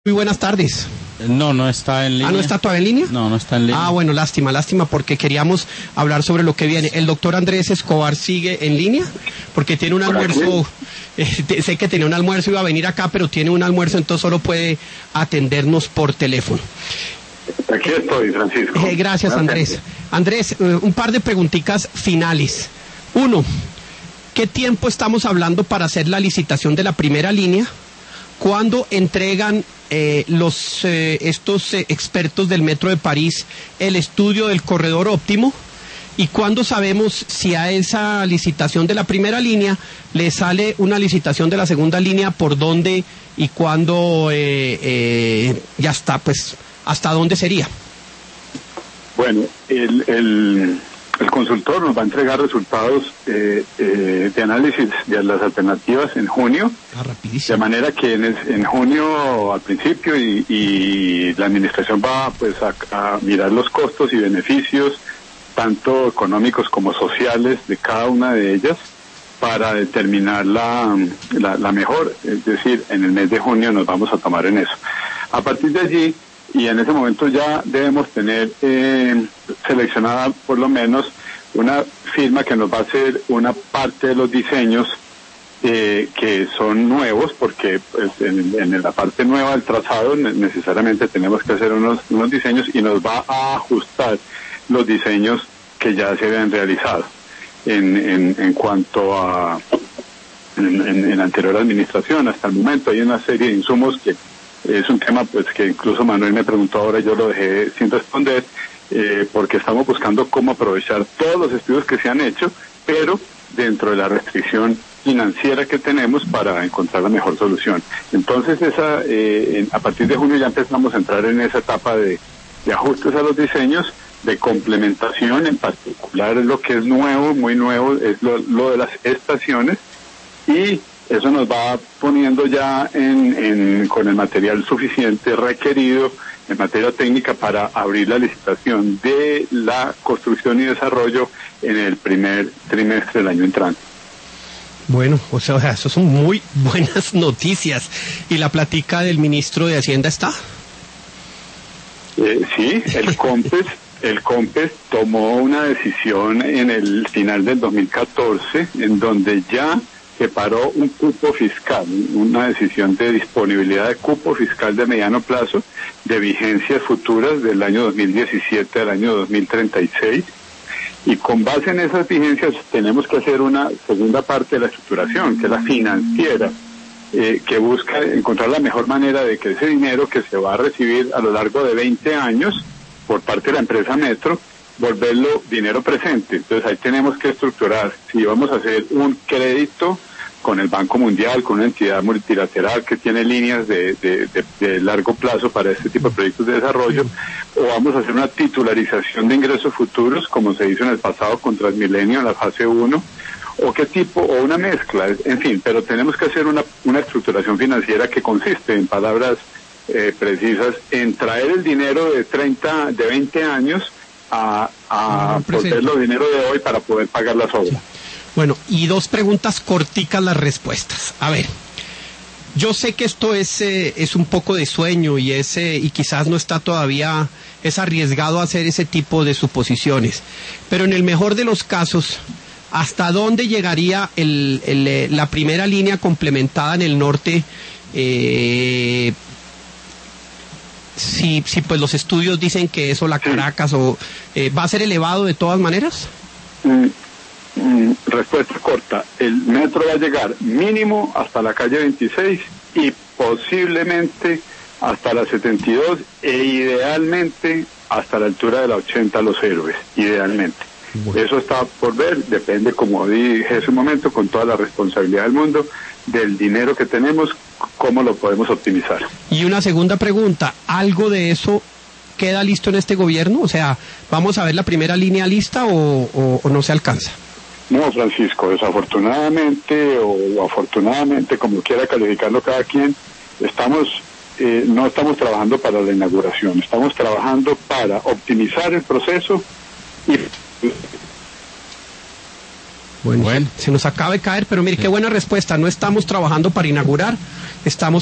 Muy buenas tardes. No, no está en línea. ¿No está todavía en línea? No, no está en línea. Bueno, lástima, porque queríamos hablar sobre lo que viene. ¿El doctor Andrés Escobar sigue en línea? Porque tiene un almuerzo, sé que tenía un almuerzo, iba a venir acá, pero tiene un almuerzo, entonces solo puede atendernos por teléfono. Aquí estoy, Francisco. Gracias, Andrés. Andrés, un par de preguntitas finales. Uno, ¿qué tiempo estamos hablando para hacer la licitación de la primera línea? ¿Cuándo entregan estos expertos del Metro de París el estudio del corredor óptimo? ¿Y cuándo sabemos si a esa licitación de la primera línea le sale una licitación de la segunda línea, por dónde y cuándo ya está, pues, hasta dónde sería? Bueno, el consultor nos va a entregar resultados de análisis de las alternativas en junio, de manera que en junio al principio y la administración va pues a mirar los costos y beneficios tanto económicos como sociales de cada una de ellas para determinar la mejor, es decir, en el mes de junio nos vamos a tomar en eso. A partir de allí, y en ese momento ya debemos tener seleccionada por lo menos una firma que nos va a hacer una parte de los diseños que son nuevos, porque pues, en la parte nueva del trazado necesariamente tenemos que hacer unos diseños y nos va a ajustar los diseños que ya se habían realizado en cuanto a en la anterior administración. Hasta el momento hay una serie de insumos que es un tema pues que incluso Manuel me preguntó ahora, yo lo dejé sin responder, porque estamos buscando cómo aprovechar todos los estudios que se han hecho, pero dentro de la restricción financiera que tenemos para encontrar la mejor solución. Entonces a partir de junio ya empezamos a entrar en esa etapa de ajustes a los diseños, de complementación, en particular lo que es nuevo, muy nuevo, es lo de las estaciones, y eso nos va poniendo ya con el material suficiente requerido en materia técnica para abrir la licitación de la construcción y desarrollo en el primer trimestre del año entrante. Bueno, o sea, eso son muy buenas noticias. ¿Y la plática del ministro de Hacienda está? Sí, el COMPES tomó una decisión en el final del 2014, en donde ya separó un cupo fiscal, una decisión de disponibilidad de cupo fiscal de mediano plazo, de vigencias futuras del año 2017 al año 2036, y con base en esas vigencias tenemos que hacer una segunda parte de la estructuración, que es la financiera, que busca encontrar la mejor manera de que ese dinero que se va a recibir a lo largo de 20 años por parte de la empresa Metro, volverlo dinero presente. Entonces ahí tenemos que estructurar si vamos a hacer un crédito con el Banco Mundial, con una entidad multilateral que tiene líneas de largo plazo para este tipo de proyectos de desarrollo, o vamos a hacer una titularización de ingresos futuros, como se hizo en el pasado con Transmilenio en la fase 1, o qué tipo, o una mezcla, en fin, pero tenemos que hacer una estructuración financiera que consiste, en palabras precisas, en traer el dinero de 20 años a volverlo dinero de hoy para poder pagar las obras. Sí. Bueno, y dos preguntas corticas las respuestas. A ver, yo sé que esto es un poco de sueño y quizás no está todavía, es arriesgado hacer ese tipo de suposiciones, pero en el mejor de los casos, ¿hasta dónde llegaría la primera línea complementada en el norte? Si pues los estudios dicen que eso, la Caracas, ¿va a ser elevado de todas maneras? Respuesta corta, el metro va a llegar mínimo hasta la calle 26 y posiblemente hasta la 72 e idealmente hasta la altura de la 80 Los Héroes, idealmente. Bueno. Eso está por ver, depende, como dije hace un momento, con toda la responsabilidad del mundo, del dinero que tenemos, cómo lo podemos optimizar. Y una segunda pregunta, ¿algo de eso queda listo en este gobierno? O sea, ¿vamos a ver la primera línea lista o no se alcanza? No, Francisco, desafortunadamente o afortunadamente, como quiera calificarlo cada quien, no estamos trabajando para la inauguración, estamos trabajando para optimizar el proceso y... Bueno, se nos acaba de caer, pero mire, qué buena respuesta, no estamos trabajando para inaugurar, estamos